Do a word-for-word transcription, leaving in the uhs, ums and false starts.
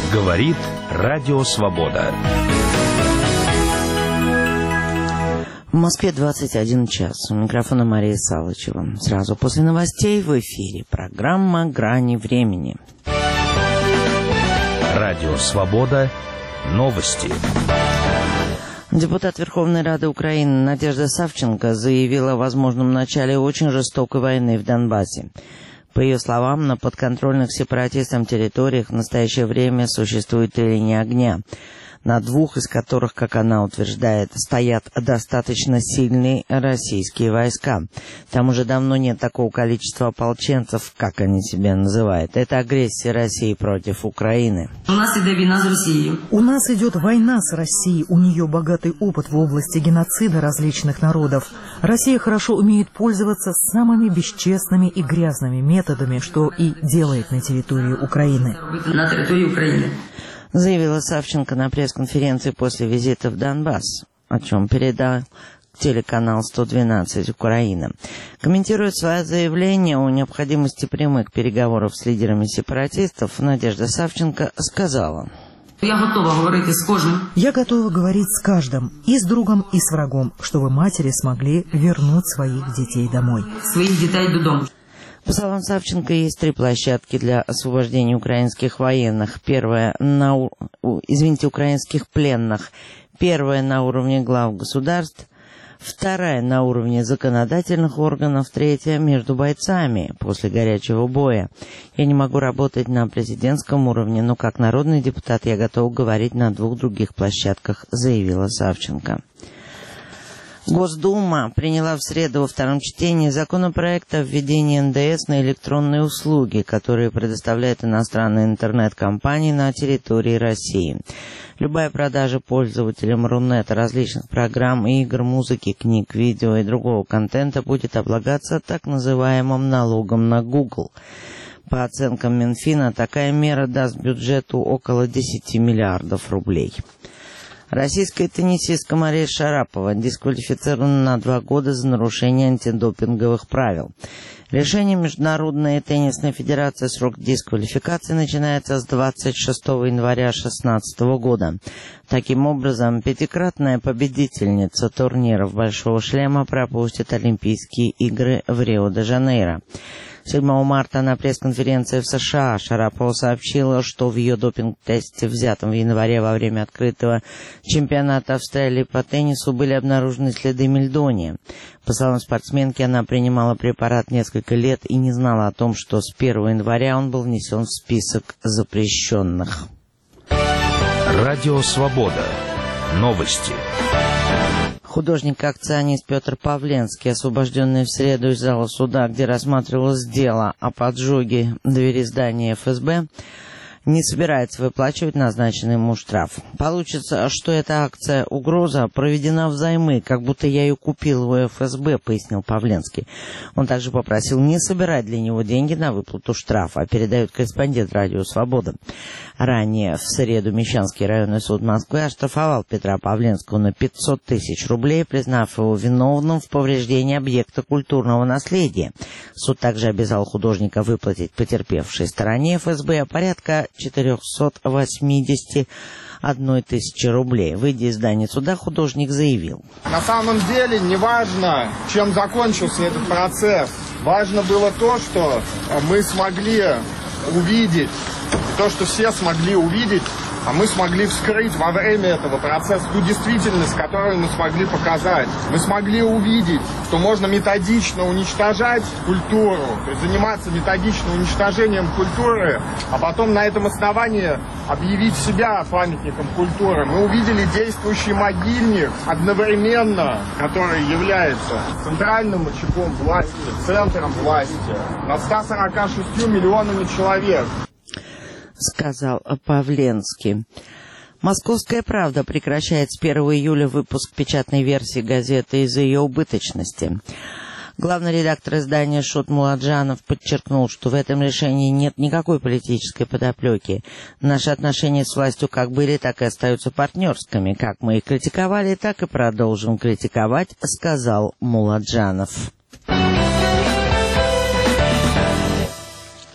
Говорит Радио Свобода. В Москве двадцать один час. У микрофона Мария Салычева. Сразу после новостей в эфире программа «Грани времени». Радио Свобода. Новости. Депутат Верховной Рады Украины Надежда Савченко заявила о возможном начале очень жестокой войны в Донбассе. По ее словам, на подконтрольных сепаратистам территориях в настоящее время существует три линии огня, на двух из которых, как она утверждает, стоят достаточно сильные российские войска. Там уже давно нет такого количества ополченцев, как они себя называют. Это агрессия России против Украины. У нас идет война с Россией. У нас идет война с Россией. У нее богатый опыт в области геноцида различных народов. Россия хорошо умеет пользоваться самыми бесчестными и грязными методами, что и делает на территории Украины. На территории Украины. Заявила Савченко на пресс-конференции после визита в Донбасс, о чем передал телеканал сто двенадцать Украина. Комментируя свое заявление о необходимости прямых переговоров с лидерами сепаратистов, Надежда Савченко сказала: «Я готова говорить с каждым. Я готова говорить с каждым, и с другом, и с врагом, чтобы матери смогли вернуть своих детей домой». Своих детей додому. По словам Савченко, есть три площадки для освобождения украинских военных. Первая на, извините, украинских пленных. Первая на уровне глав государств, вторая на уровне законодательных органов, третья между бойцами после горячего боя. Я не могу работать на президентском уровне, но как народный депутат я готов говорить на двух других площадках, заявила Савченко. Госдума приняла в среду во втором чтении законопроект о введении эн дэ эс на электронные услуги, которые предоставляют иностранные интернет-компании на территории России. Любая продажа пользователям Рунета различных программ, игр, музыки, книг, видео и другого контента будет облагаться так называемым налогом на Google. По оценкам Минфина, такая мера даст бюджету около десяти миллиардов рублей. Российская теннисистка Мария Шарапова дисквалифицирована на два года за нарушение антидопинговых правил. Решением Международной теннисной федерации срок дисквалификации начинается с двадцать шестого января две тысячи шестнадцатого года. Таким образом, пятикратная победительница турниров «Большого шлема» пропустит Олимпийские игры в Рио-де-Жанейро. седьмого марта на пресс-конференции в США Шарапова сообщила, что в ее допинг-тесте, взятом в январе во время открытого чемпионата Австралии по теннису, были обнаружены следы мельдония. По словам спортсменки, она принимала препарат несколько лет и не знала о том, что с первого января он был внесен в список запрещенных. Радио Свобода. Новости. Художник-акционист Петр Павленский, освобожденный в среду из зала суда, где рассматривалось дело о поджоге двери здания эф эс бэ, не собирается выплачивать назначенный ему штраф. Получится, что эта акция «Угроза» проведена взаймы, как будто я ее купил у эф эс бэ, пояснил Павленский. Он также попросил не собирать для него деньги на выплату штрафа, передает корреспондент Радио Свобода. Ранее в среду Мещанский районный суд Москвы оштрафовал Петра Павленского на пятьсот тысяч рублей, признав его виновным в повреждении объекта культурного наследия. Суд также обязал художника выплатить потерпевшей стороне эф эс бэ порядка четыреста восемьдесят одной тысячи рублей. Выйдя из здания суда, художник заявил: на самом деле не важно, чем закончился этот процесс. Важно было то, что мы смогли увидеть, то, что все смогли увидеть, а мы смогли вскрыть во время этого процесса ту действительность, которую мы смогли показать. Мы смогли увидеть, что можно методично уничтожать культуру, то есть заниматься методичным уничтожением культуры, а потом на этом основании объявить себя памятником культуры. Мы увидели действующий могильник одновременно, который является центральным очагом власти, центром власти над ста сорока шестью миллионами человек. Сказал Павленский. «Московская правда» прекращает с первого июля выпуск печатной версии газеты из-за ее убыточности. Главный редактор издания Шот Муладжанов подчеркнул, что в этом решении нет никакой политической подоплеки. Наши отношения с властью как были, так и остаются партнерскими. Как мы их критиковали, так и продолжим критиковать, сказал Муладжанов.